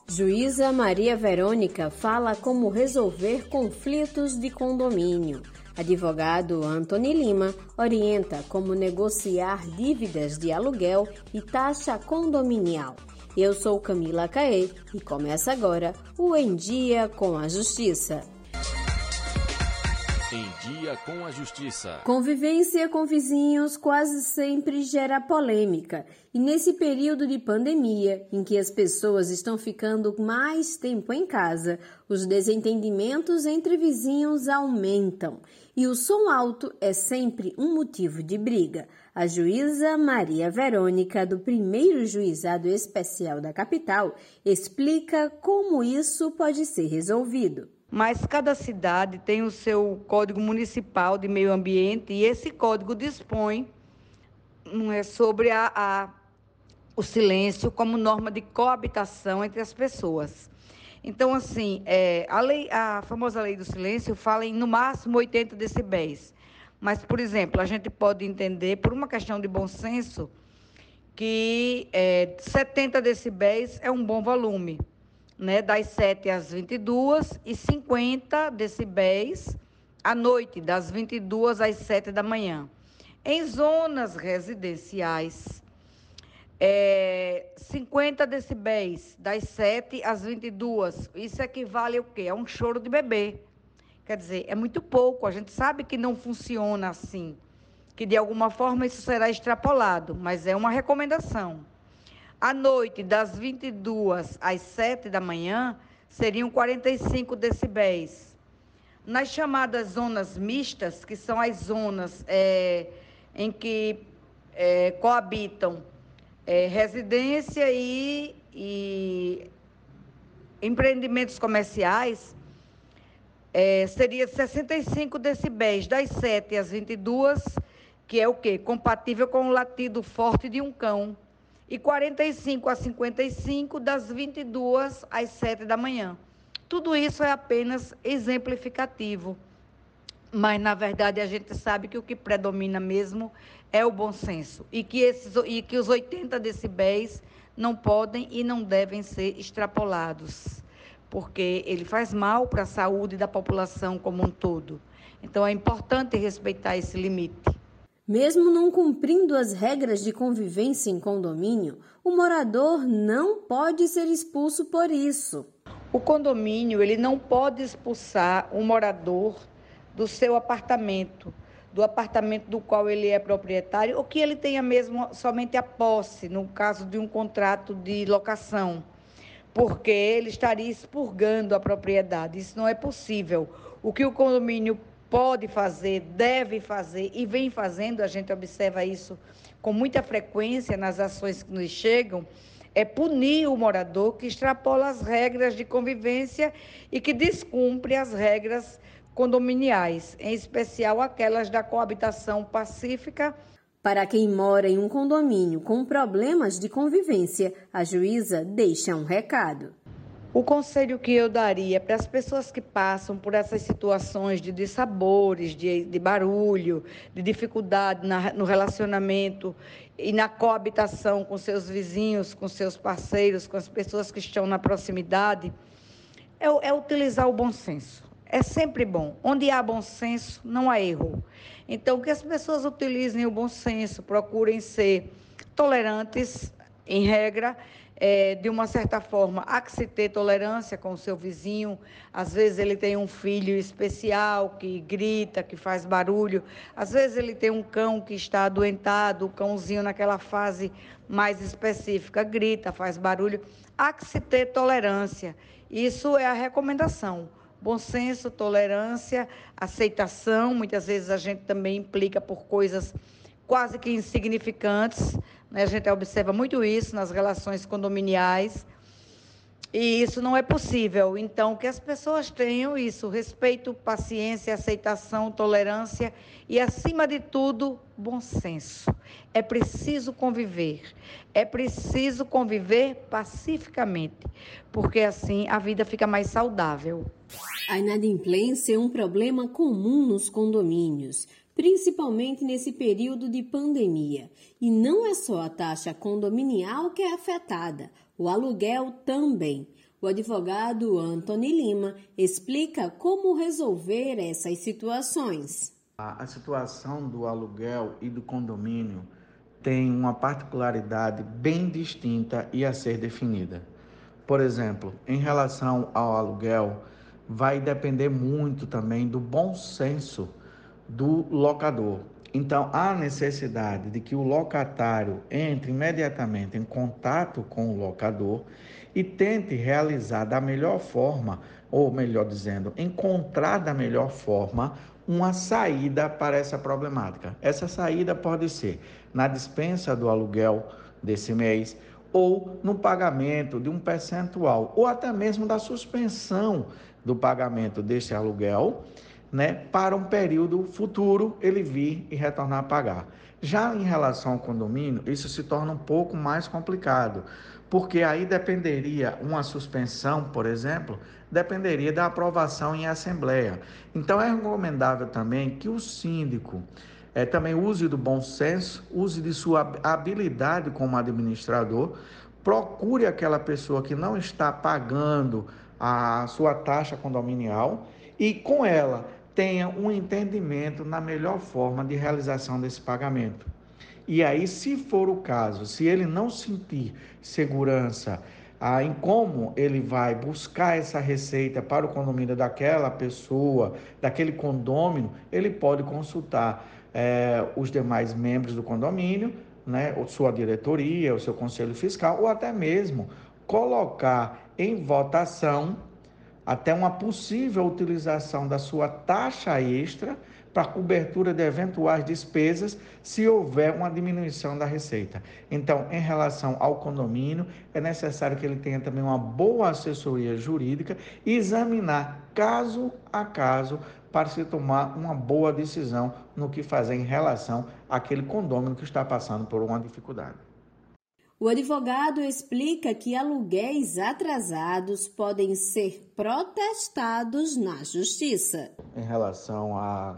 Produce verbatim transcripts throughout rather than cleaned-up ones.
Juíza Maria Verônica fala como resolver conflitos de condomínio. Advogado Antony Lima orienta como negociar dívidas de aluguel e taxa condominial. Eu sou Camila Caê e começa agora o Em Dia com a Justiça. Em Dia com a Justiça. Convivência com vizinhos quase sempre gera polêmica. E nesse período de pandemia, em que as pessoas estão ficando mais tempo em casa, os desentendimentos entre vizinhos aumentam. E o som alto é sempre um motivo de briga. A juíza Maria Verônica, do primeiro Juizado Especial da capital, explica como isso pode ser resolvido. Mas cada cidade tem o seu Código Municipal de Meio Ambiente e esse código dispõe não é, sobre a, a, o silêncio como norma de coabitação entre as pessoas. Então, assim, é, a, lei, a famosa lei do silêncio fala em, no máximo, oitenta decibéis. Mas, por exemplo, a gente pode entender, por uma questão de bom senso, que é, setenta decibéis é um bom volume. Né, das sete às vinte e duas e cinquenta decibéis à noite, das vinte e duas às sete da manhã. Em zonas residenciais, é, cinquenta decibéis das sete às vinte e duas. Isso equivale ao quê? A um choro de bebê. Quer dizer, é muito pouco. A gente sabe que não funciona assim, que de alguma forma isso será extrapolado, mas é uma recomendação. À noite, das vinte e duas às sete da manhã, seriam quarenta e cinco decibéis. Nas chamadas zonas mistas, que são as zonas é, em que é, coabitam é, residência e, e empreendimentos comerciais, é, seria sessenta e cinco decibéis, das sete às vinte e duas, que é o quê? Compatível com o latido forte de um cão. E quarenta e cinco a cinquenta e cinco, das vinte e duas às sete da manhã. Tudo isso é apenas exemplificativo, mas, na verdade, a gente sabe que o que predomina mesmo é o bom senso e que, esses, e que os oitenta decibéis não podem e não devem ser extrapolados, porque ele faz mal para a saúde da população como um todo. Então, é importante respeitar esse limite. Mesmo não cumprindo as regras de convivência em condomínio, o morador não pode ser expulso por isso. O condomínio ele não pode expulsar um morador do seu apartamento, do apartamento do qual ele é proprietário, ou que ele tenha mesmo somente a posse, no caso de um contrato de locação, porque ele estaria expurgando a propriedade. Isso não é possível. O que o condomínio pode fazer, deve fazer e vem fazendo, a gente observa isso com muita frequência nas ações que nos chegam, é punir o morador que extrapola as regras de convivência e que descumpre as regras condominiais, em especial aquelas da coabitação pacífica. Para quem mora em um condomínio com problemas de convivência, a juíza deixa um recado. O conselho que eu daria para as pessoas que passam por essas situações de dissabores, de, de barulho, de dificuldade na, no relacionamento e na coabitação com seus vizinhos, com seus parceiros, com as pessoas que estão na proximidade, é, é utilizar o bom senso. É sempre bom. Onde há bom senso, não há erro. Então, que as pessoas utilizem o bom senso, procurem ser tolerantes, em regra, É, de uma certa forma, há que se ter tolerância com o seu vizinho. Às vezes ele tem um filho especial que grita, que faz barulho. Às vezes ele tem um cão que está adoentado, o cãozinho naquela fase mais específica grita, faz barulho. Há que se ter tolerância. Isso é a recomendação. Bom senso, tolerância, aceitação. Muitas vezes a gente também implica por coisas quase que insignificantes, né? A gente observa muito isso nas relações condominiais e isso não é possível. Então, que as pessoas tenham isso, respeito, paciência, aceitação, tolerância e, acima de tudo, bom senso. É preciso conviver, é preciso conviver pacificamente, porque assim a vida fica mais saudável. A inadimplência é um problema comum nos condomínios, principalmente nesse período de pandemia. E não é só a taxa condominial que é afetada, o aluguel também. O advogado Antony Lima explica como resolver essas situações. A situação do aluguel e do condomínio tem uma particularidade bem distinta e a ser definida. Por exemplo, em relação ao aluguel, vai depender muito também do bom senso do locador. Então, há necessidade de que o locatário entre imediatamente em contato com o locador e tente realizar da melhor forma, ou melhor dizendo, encontrar da melhor forma uma saída para essa problemática. Essa saída pode ser na dispensa do aluguel desse mês, ou no pagamento de um percentual, ou até mesmo da suspensão do pagamento desse aluguel, né, para um período futuro ele vir e retornar a pagar. Já em relação ao condomínio, isso se torna um pouco mais complicado, porque aí dependeria, uma suspensão, por exemplo, dependeria da aprovação em assembleia. Então é recomendável também que o síndico é, também use do bom senso, use de sua habilidade como administrador, procure aquela pessoa que não está pagando a sua taxa condominial e com ela tenha um entendimento na melhor forma de realização desse pagamento. E aí, se for o caso, se ele não sentir segurança ah, em como ele vai buscar essa receita para o condomínio daquela pessoa, daquele condômino, ele pode consultar eh, os demais membros do condomínio, né, ou sua diretoria, o seu conselho fiscal, ou até mesmo colocar em votação até uma possível utilização da sua taxa extra para cobertura de eventuais despesas, se houver uma diminuição da receita. Então, em relação ao condomínio, é necessário que ele tenha também uma boa assessoria jurídica e examinar caso a caso para se tomar uma boa decisão no que fazer em relação àquele condomínio que está passando por uma dificuldade. O advogado explica que aluguéis atrasados podem ser protestados na justiça. Em relação a,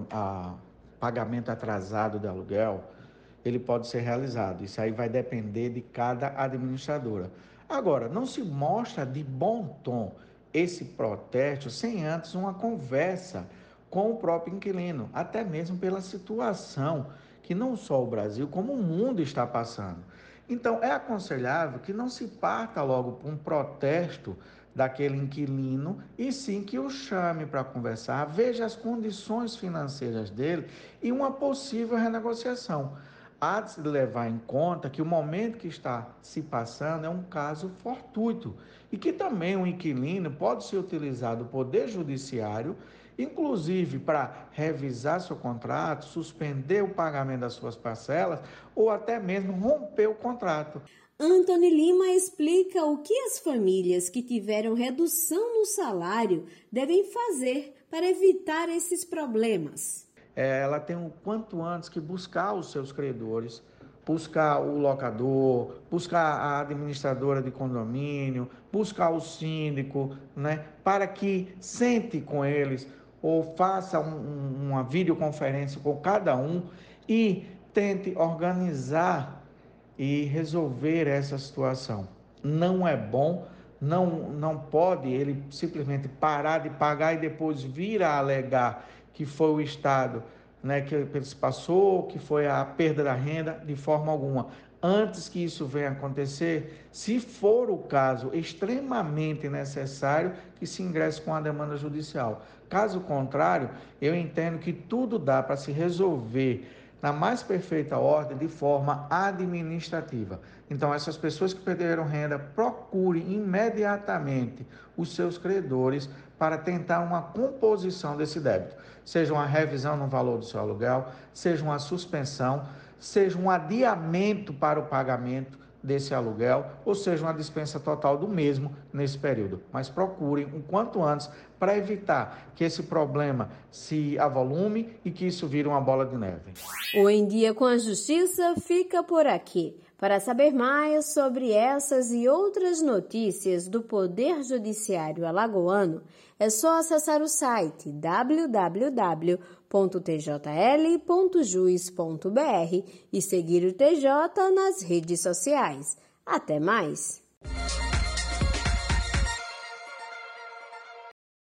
a pagamento atrasado de aluguel, ele pode ser realizado. Isso aí vai depender de cada administradora. Agora, não se mostra de bom tom esse protesto sem antes uma conversa com o próprio inquilino, até mesmo pela situação que não só o Brasil, como o mundo está passando. Então, é aconselhável que não se parta logo para um protesto daquele inquilino, e sim que o chame para conversar, veja as condições financeiras dele e uma possível renegociação. Há de se levar em conta que o momento que está se passando é um caso fortuito e que também o inquilino pode ser utilizado o Poder Judiciário, inclusive para revisar seu contrato, suspender o pagamento das suas parcelas ou até mesmo romper o contrato. Antony Lima explica o que as famílias que tiveram redução no salário devem fazer para evitar esses problemas. Ela tem o quanto antes que buscar os seus credores, buscar o locador, buscar a administradora de condomínio, buscar o síndico, né, para que sente com eles ou faça um, uma videoconferência com cada um e tente organizar e resolver essa situação. Não é bom, não, não pode ele simplesmente parar de pagar e depois vir a alegar que foi o Estado, né, que ele se passou, que foi a perda da renda, de forma alguma. Antes que isso venha acontecer, se for o caso extremamente necessário, que se ingresse com a demanda judicial. Caso contrário, eu entendo que tudo dá para se resolver na mais perfeita ordem, de forma administrativa. Então, essas pessoas que perderam renda, procurem imediatamente os seus credores para tentar uma composição desse débito. Seja uma revisão no valor do seu aluguel, seja uma suspensão, seja um adiamento para o pagamento desse aluguel, ou seja, uma dispensa total do mesmo nesse período. Mas procurem o quanto antes para evitar que esse problema se avolume e que isso vire uma bola de neve. O Em Dia com a Justiça fica por aqui. Para saber mais sobre essas e outras notícias do Poder Judiciário alagoano, é só acessar o site w w w ponto t j l ponto juiz ponto b r e seguir o T J nas redes sociais. Até mais!